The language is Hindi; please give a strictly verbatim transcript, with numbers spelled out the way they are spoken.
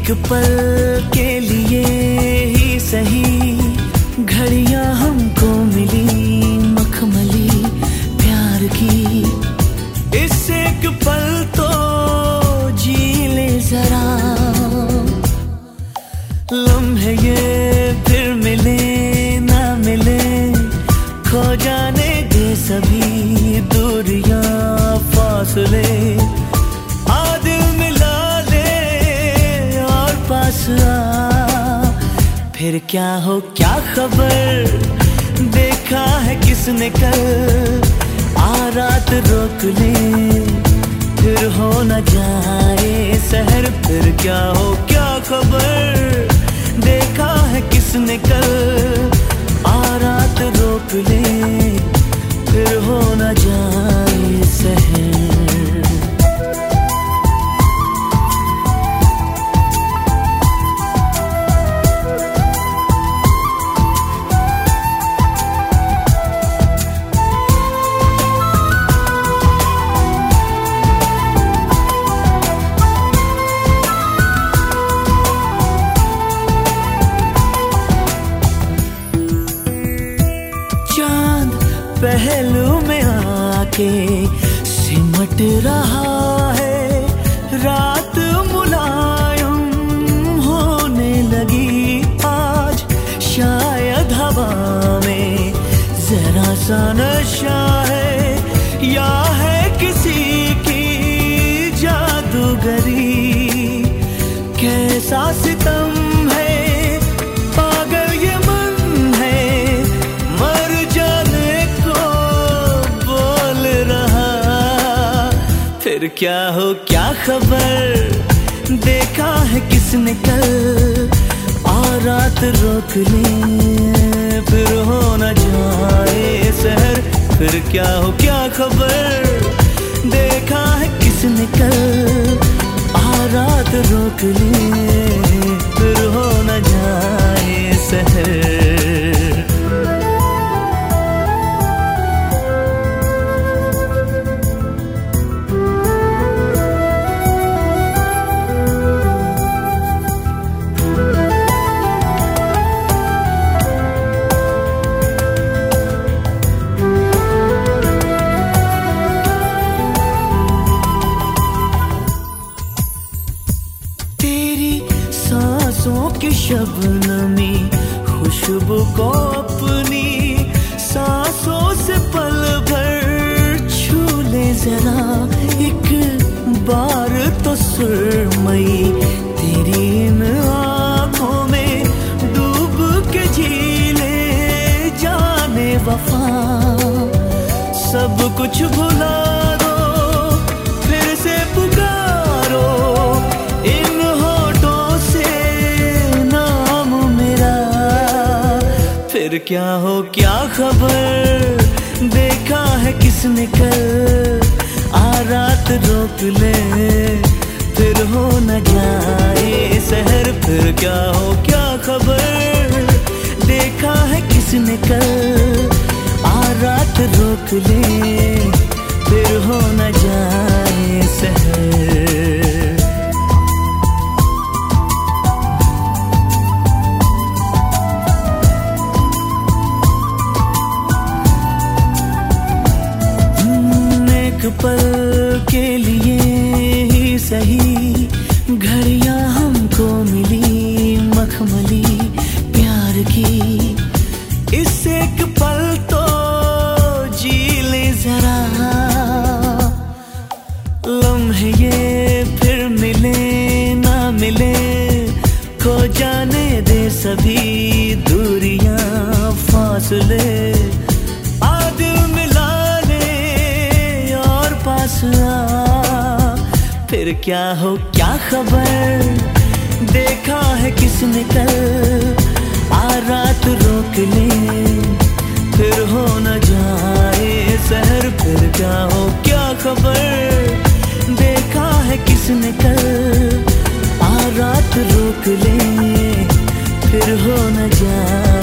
एक पल के लिए ही सही घड़ियां हमको मिली मखमली प्यार की। इस एक पल तो जी ले जरा, लम्हे ये फिर मिले ना मिले, खो जाने दे सभी दूरियां फासले। आ दिल मिला ले और पास आ, फिर क्या हो क्या खबर, देखा है किसने कल। आ रात रोक ले फिर हो न जाए सहर, फिर क्या हो क्या खबर, देखा है किसने कल। आ रात रोक ले फिर हो न जाए सहर। पहलू में आके सिमट रहा है, रात मुलायम होने लगी आज। शायद हवा में जरा सा नशा है, या है किसी की जादूगरी। कैसा सितम है फिर क्या हो क्या खबर, देखा है किसने कल। आ रात रोक ले फिर हो न जाए सहर, फिर क्या हो क्या खबर, देखा है किसने कल। आ रात रोक ले फिर हो न जाए सहर। की शबनमी खुशबू को अपनी सांसों से पल भर छू ले जरा। एक बार तो सुरमई तेरी इन आँखों में डूब के जी ले जाने वफा। सब कुछ भुला दो फिर से पुकारो इन फिर क्या हो क्या खबर, देखा है किसने कल। आ रात रोक ले फिर हो न जाए सहर, फिर क्या हो क्या खबर, देखा है किसने कल। आ रात रोक ले फिर हो न जाए सहर। पल के लिए ही सही घड़ियां हमको मिली मखमली प्यार की। इस एक पल तो जी ले जरा, लम्हे ये फिर मिले ना मिले, खो जाने दे सभी दूरियां फासले। फिर क्या हो क्या खबर, देखा है किसने कल। आ रात रोक ले फिर हो न जाए सहर, फिर क्या हो क्या खबर, देखा है किसने कल। आ रात रोक ले फिर हो न जाए